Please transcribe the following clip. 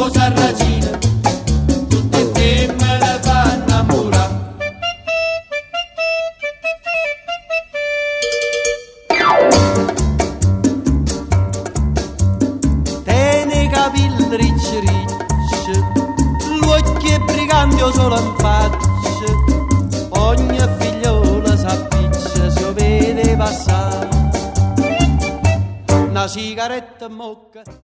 sarracino, tutti insieme le fa innamorare. Tiene i capelli ricci ricci, l'occhio è brigante o solo in faccia, ogni figliola s'appiccia se lo vede passare, una sigaretta in mocca.